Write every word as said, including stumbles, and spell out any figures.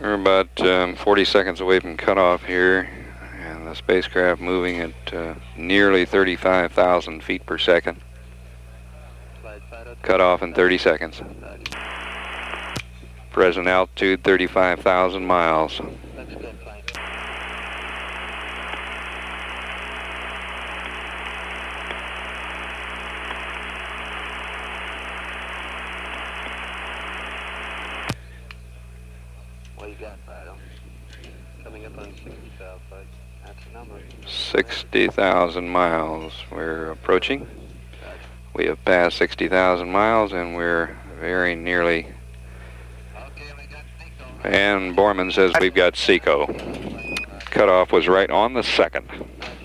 We're about um, forty seconds away from cutoff here, and the spacecraft moving at uh, nearly thirty-five thousand feet per second. Cutoff in thirty seconds. Present altitude thirty-five thousand miles. What you got, Fido? Coming up on sixty thousand. That's the number. sixty thousand miles. We're approaching. We have passed sixty thousand miles, and we're very nearly. Okay, we got And Borman says we've got SECO. Cutoff was right on the second.